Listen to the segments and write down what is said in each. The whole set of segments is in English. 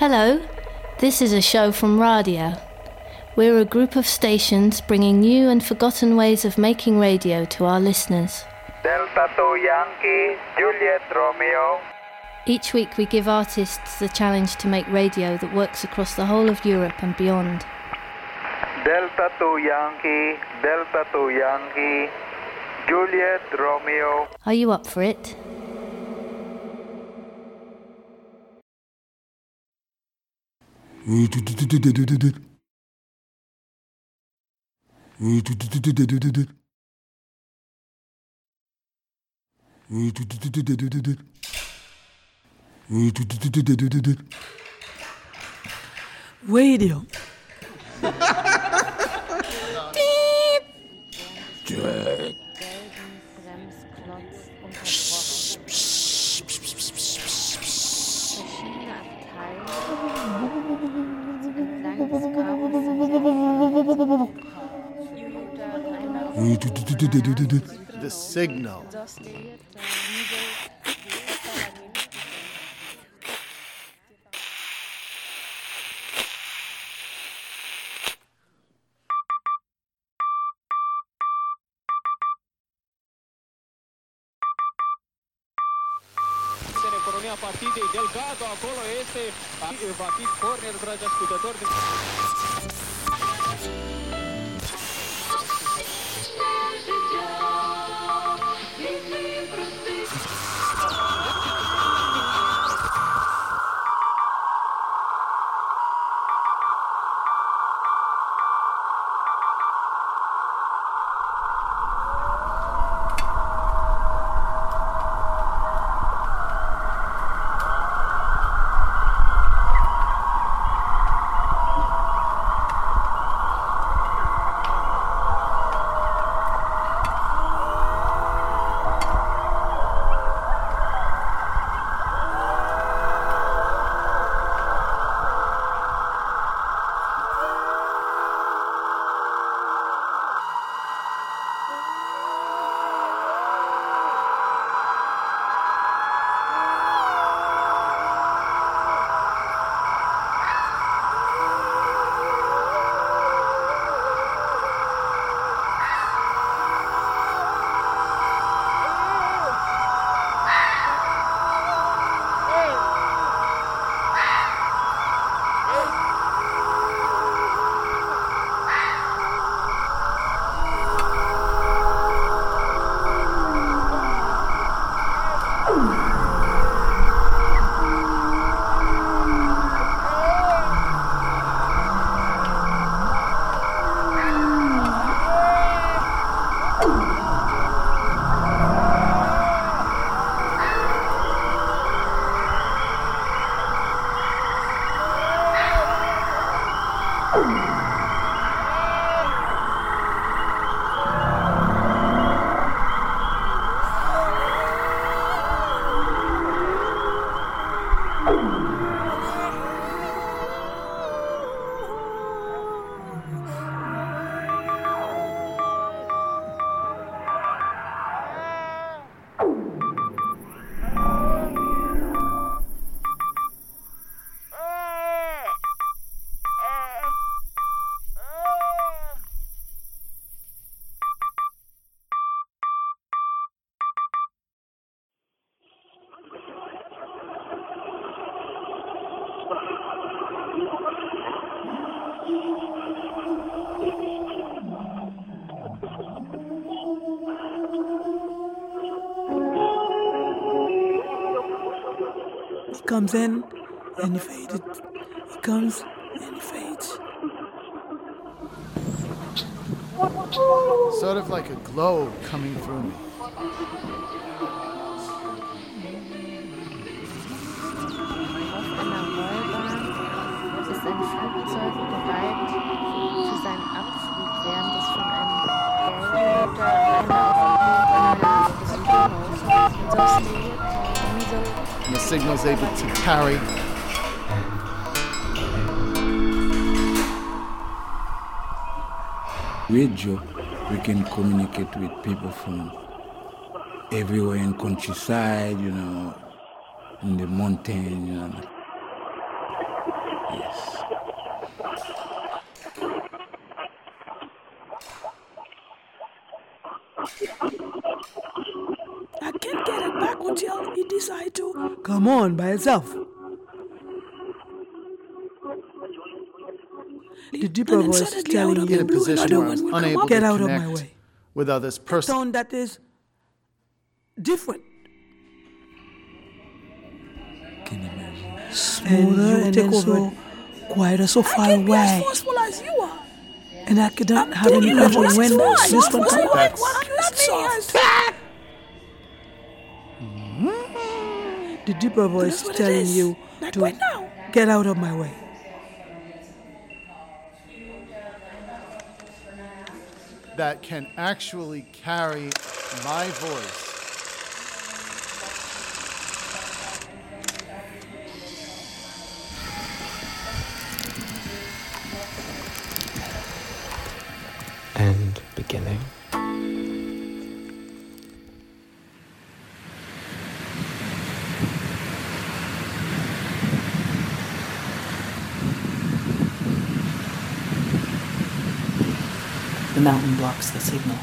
Hello, this is a show from Radio. We're a group of stations bringing new and forgotten ways of making radio to our listeners. Delta 2 Yankee, Juliet Romeo. Each week we give artists the challenge to make radio that works across the whole of Europe and beyond. Delta 2 Yankee, Delta 2 Yankee, Juliet Romeo. Are you up for it? Radio. The signal. Economia partidei Delgado, acolo este, va fi corner, dragi ascultători. He comes in and he fades. He comes and he fades. Sort of like a glow coming through me. Ist ein Flugzeug bereit für seinen Abflug, während es von einem And the signal's able to carry. Radio, we can communicate with people from everywhere in countryside, in the mountain, Yes. I can't get it back until he decides to come on by itself. The deeper voice is telling In a you, position where I was unable get to out of my connect way. with others A personally. sound that is different. Can you imagine? Smoother and then so quieter, so far away. As forceful as you are. And I couldn't have any control when this one comes. That's The deeper voice is telling you to get out of my way. that can actually carry my voice. And beginning. The mountain blocks the signal.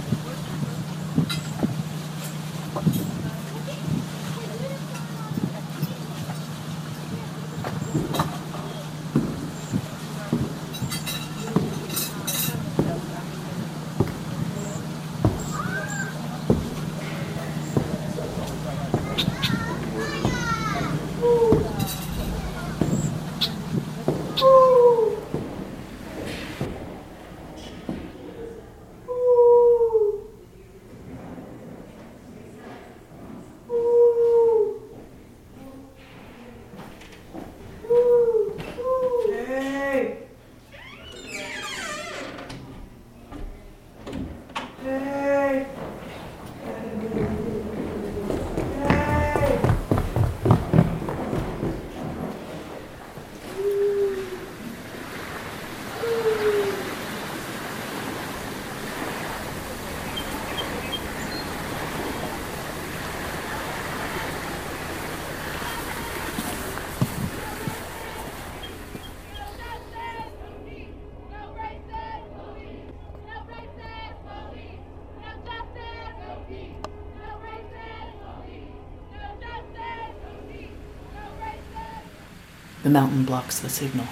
The mountain blocks the signal.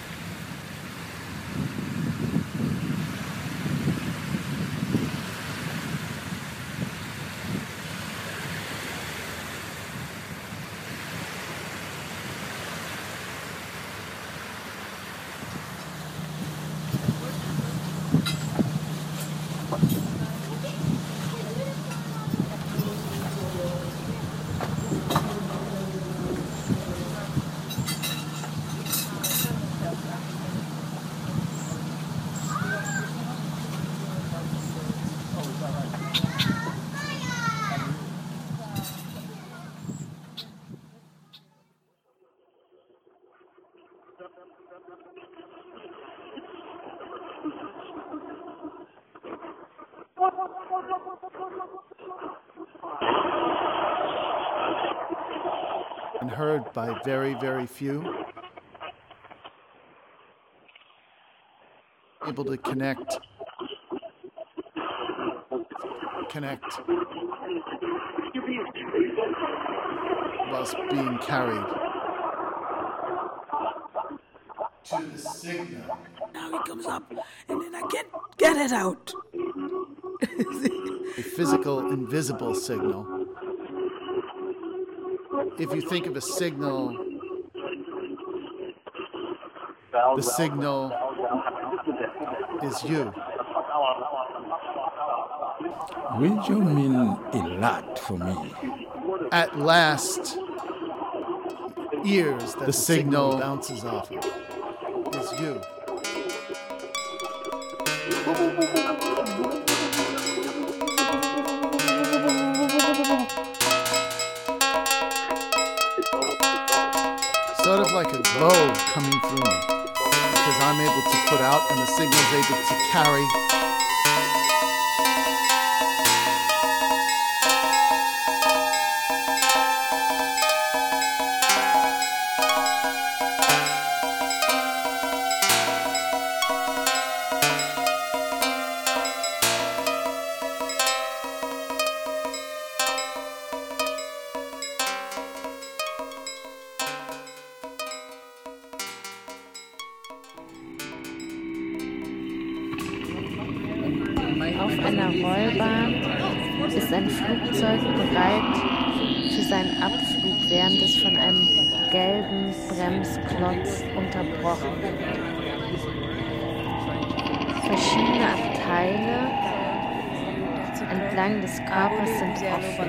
And heard by very, very few. Able to connect whilst being carried to the signal. Now he comes up, and then I can't get it out. A physical, invisible signal. If you think of a signal, the signal is you. Radio mean a lot for me. At last, ears that the signal bounces off of is you. Sort of like a glow coming through me, because I'm able to put out and the signal's able to carry. einer Rollbahn ist ein Flugzeug bereit für seinen Abflug, während es von einem gelben Bremsklotz unterbrochen wird. Verschiedene Abteile entlang des Körpers sind offen.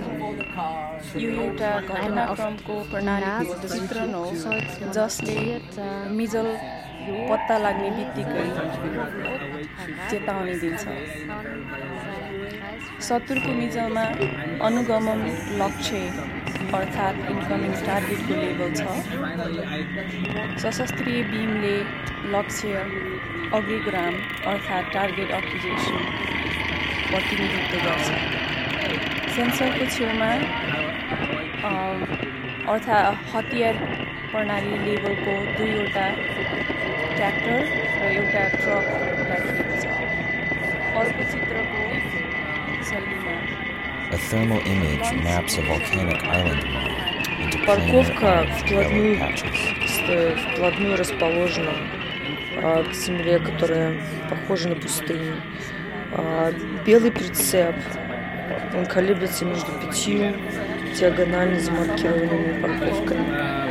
Eine auf die Nase जसले मिजल पत्ता लाग्ने बित्तिकै चेतावनी दिन्छ। शत्रुको मिजलमा अनुगमन लक्ष्य अर्थात् इन्कमिङ टार्गेटको लेभल छ। सशस्त्रीय बीमले लक्ष्य अग्रग्राम अर्थात् टार्गेट अक्युजेसन प्रतिनिधित्व गर्छ। सेन्सरको छेउमा अर्थात् हतियार प्रणाली लेभलको 2वटा ट्र्याक्टर र एउटा ट्रक राखिएको छ। अर्को चित्रको शैलीमा A thermal image maps a volcanic island map into Парковка plain patches. вплотную расположена к земле, которая похожа на пустыню. Белый прицеп, он колеблется между 5 диагонально замаркированными парковками.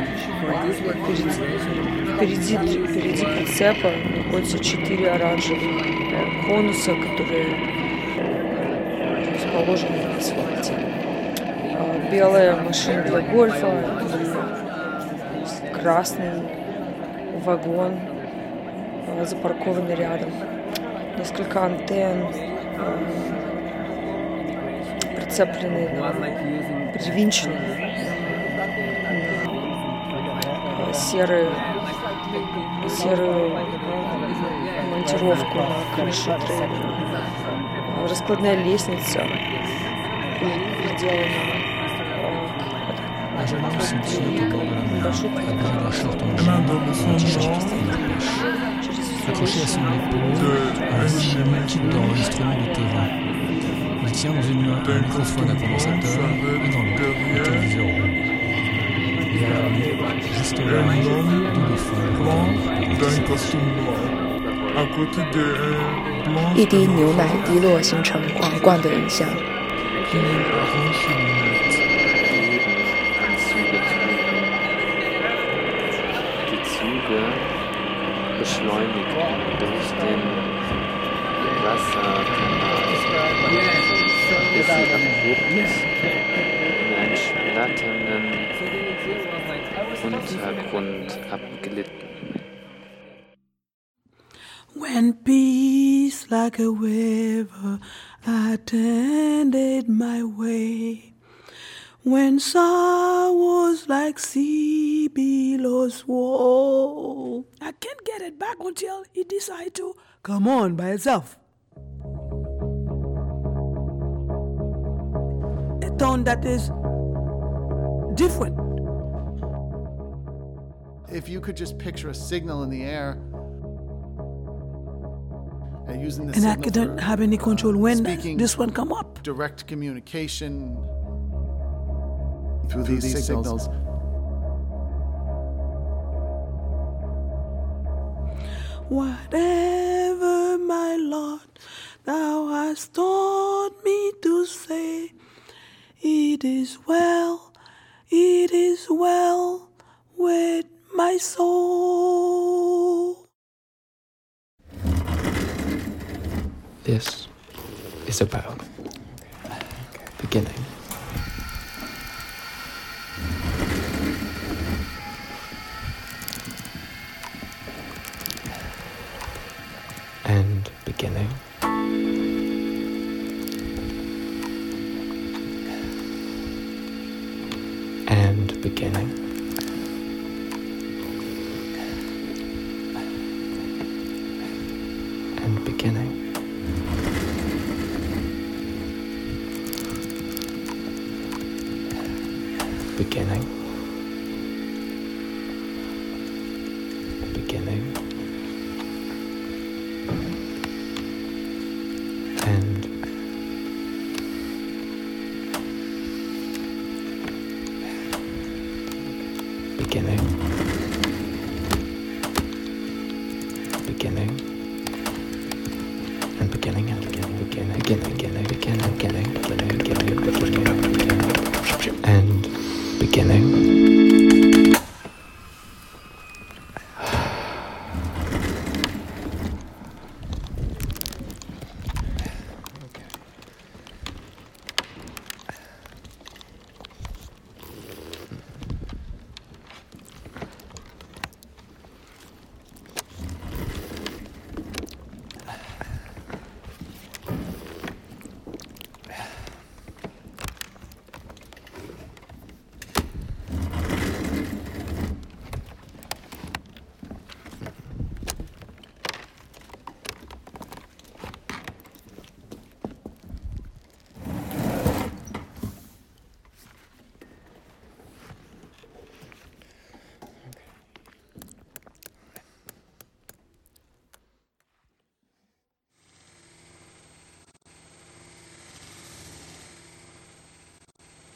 Впереди прицепа находятся 4 оранжевых конуса, которые расположены на асфальте. Белая машина для гольфа, красный вагон запаркованный рядом. Несколько антенн прицеплены, привинчены на серую монтировку на крышу трейлера. Раскладная лестница приделана Un jeune homme se tient au bord de la mer, habillé d'un short en jean et un t-shirt et de pêche. Accroché à son épaule, un volume kit d'enregistrement de terrain. Il tient dans une main un microphone à condensateur et dans l'autre un téléviseur rouge. Derrière lui, juste là, deux dauphins regardent. 一滴牛奶滴落，形成皇冠的影像。 beschleunigt durch den Wasserkanal, bis sie abrupt in einen splatternden Untergrund abglitten. When peace like a river attended my way, when sorrows like sea billows roll, I can't get it back until it decides to come on by itself. A tone that is different. If you could just picture a signal in the air and using the and I signal couldn't have any control when this one come up. Direct communication through these signals. Whatever, my Lord, thou hast taught me to say, it is well with my soul. This is about beginning. And beginning. And beginning. And beginning. Beginning. Beginning. And beginning. Beginning. And beginning and beginning. Beginning.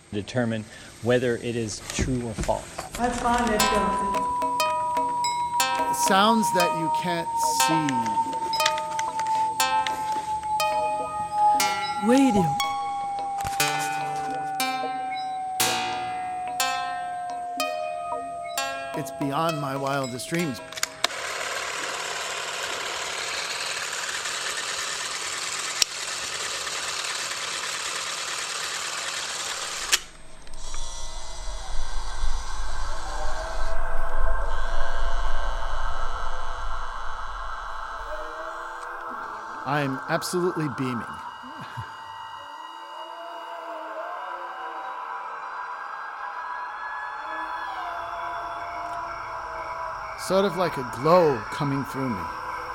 determine whether it is true or false. I find it sounds that you can't see. Radio. It's beyond my wildest dreams. I'm absolutely beaming. Sort of like a glow coming through me.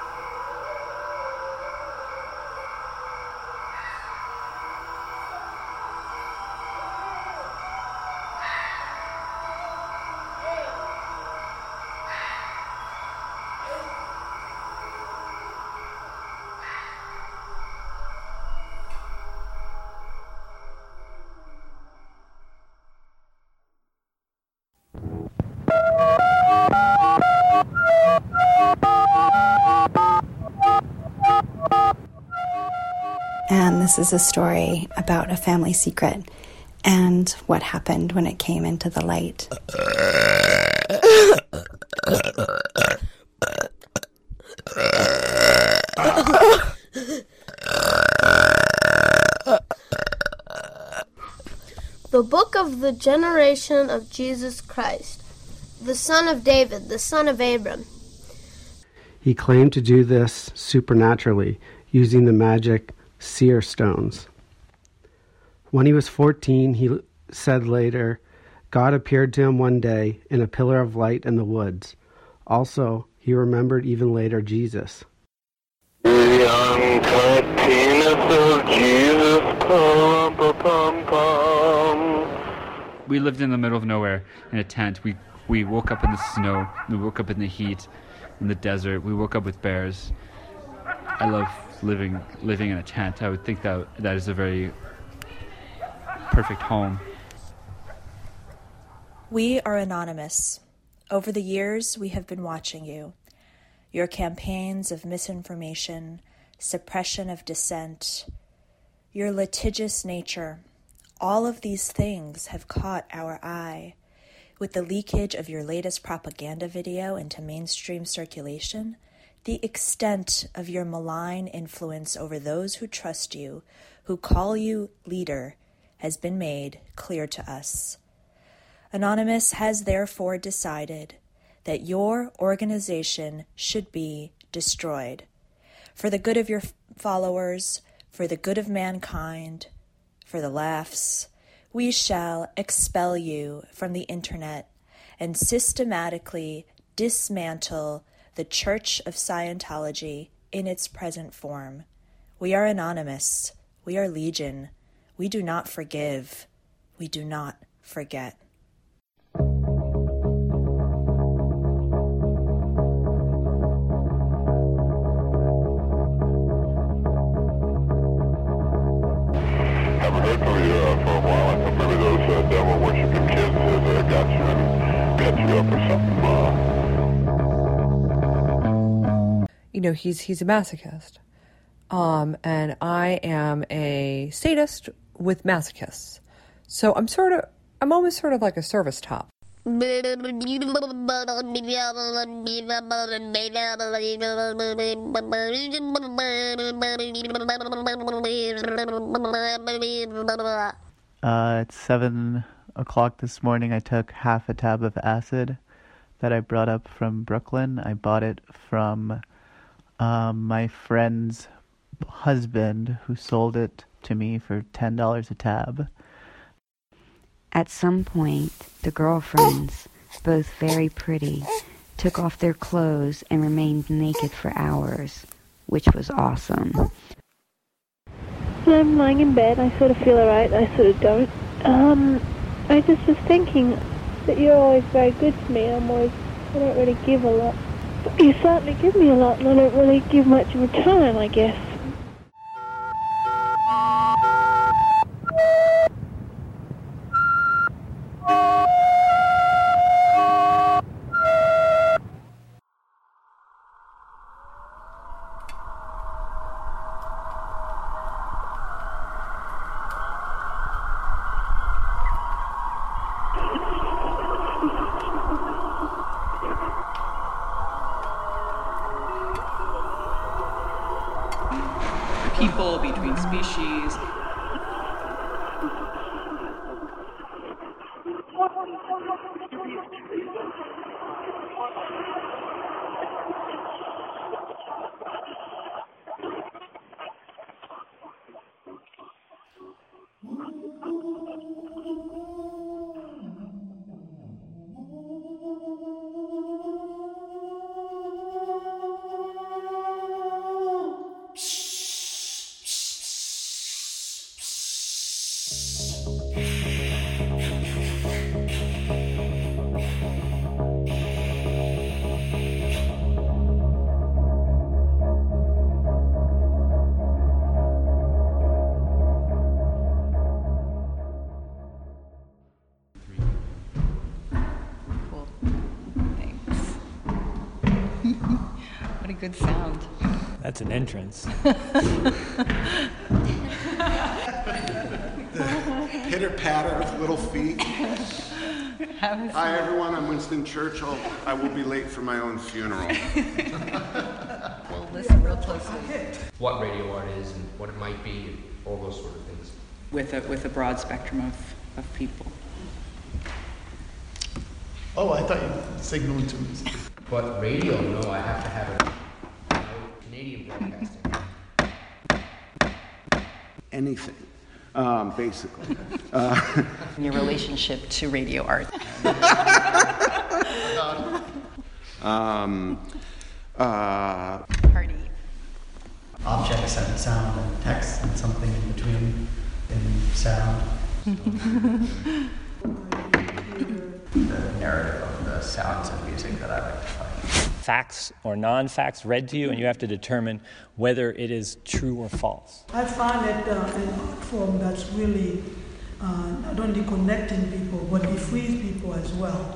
And this is a story about a family secret and what happened when it came into the light. The book of the generation of Jesus Christ, the son of David, the son of Abram. He claimed to do this supernaturally, using the magic seer stones. When he was 14, he said later, God appeared to him one day in a pillar of light in the woods. Also, he remembered even later Jesus. The uncut penis of Jesus, We lived in the middle of nowhere in a tent. We woke up in the snow. We woke up in the heat, in the desert. We woke up with bears. I love living in a tent. I would think that is a very perfect home. We are anonymous. Over the years, we have been watching you. Your campaigns of misinformation, suppression of dissent, your litigious nature, all of these things have caught our eye. With the leakage of your latest propaganda video into mainstream circulation, the extent of your malign influence over those who trust you, who call you leader, has been made clear to us. Anonymous has therefore decided that your organization should be destroyed. For the good of your followers, for the good of mankind, for the laughs, we shall expel you from the internet and systematically dismantle the Church of Scientology in its present form. We are anonymous. We are legion. We do not forgive. We do not forget. Haven't heard from you for a while. I thought maybe those devil worshiping kids had got you up or something. You know, he's a masochist. And I am a sadist with masochists. So I'm almost sort of like a service top. It's 7 o'clock this morning. I took half a tab of acid that I brought up from Brooklyn. I bought it from my friend's husband, who sold it to me for $10 a tab. At some point, the girlfriends, both very pretty, took off their clothes and remained naked for hours, which was awesome. So I'm lying in bed. I sort of feel alright. I sort of don't. I just was thinking that you're always very good to me. I don't really give a lot. But you certainly give me a lot, and I don't really give much in return, I guess. people, between species. Good sound. That's an entrance. Pitter patter of little feet. Hi everyone, I'm Winston Churchill. I will be late for my own funeral. Well, listen real closely. What radio art is and what it might be, and all those sort of things. With a broad spectrum of people. Oh, I thought you were signaling to me. But radio, no, I have to have it. Canadian broadcasting. Anything, basically. Your relationship to radio art. Party. Objects and sound and text and something in between in sound. The narrative of the sounds of music that I like to find. Facts or non-facts read to you, and you have to determine whether it is true or false. I find it an art form that's really not only connecting people, but it frees people as well.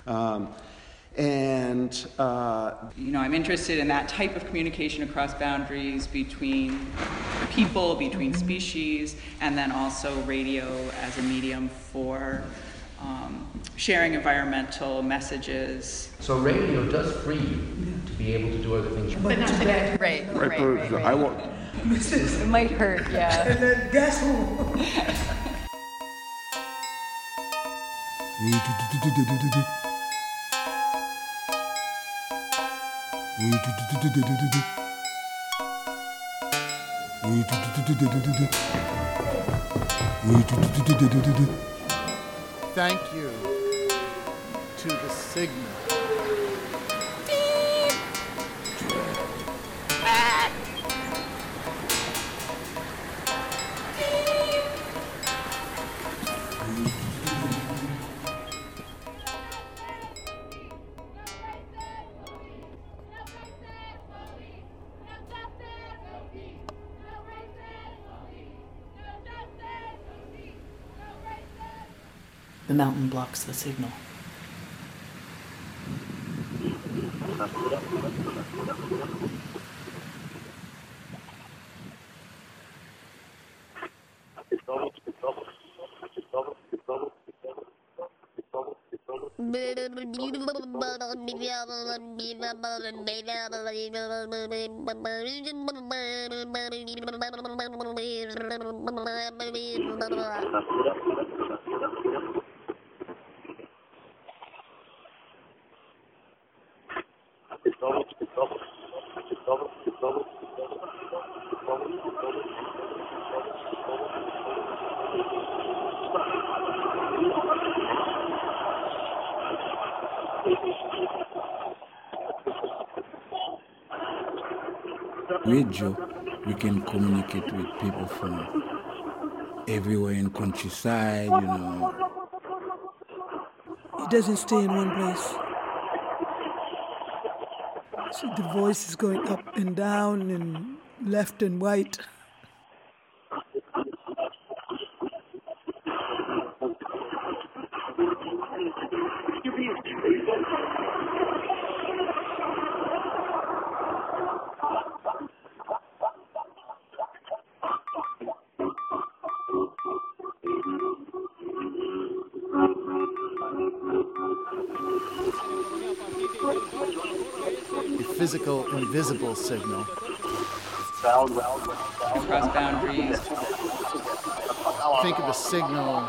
I'm interested in that type of communication across boundaries between people, between species, and then also radio as a medium for sharing environmental messages. So radio does free you to be able to do other things. But not today. Right. I won't. It might hurt, yeah. And then guess who? Thank you to the signal. The mountain blocks the signal. Radio, we can communicate with people from everywhere in countryside, you know. It doesn't stay in one place. So the voice is going up and down and left and right. A physical, invisible signal. across boundaries. Think of the signal.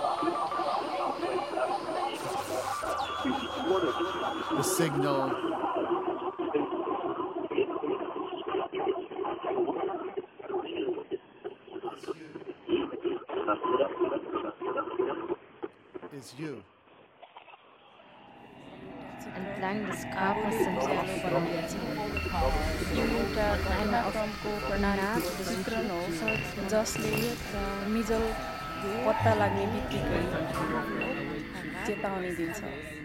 The signal. Is you. Entlang des Kapers sind एउटा घटनाक्रमको प्रणाली जसले मिजल पत्ता लाग्ने बित्तिकै चेतावनी दिन्छ।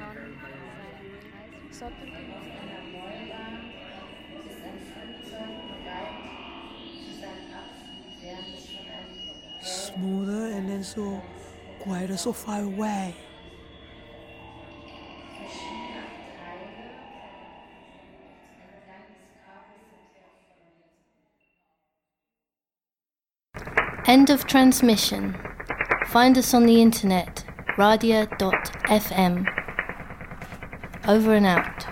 Smoother and then so quieter, so far away. End of transmission. Find us on the internet, radia.fm. Over and out.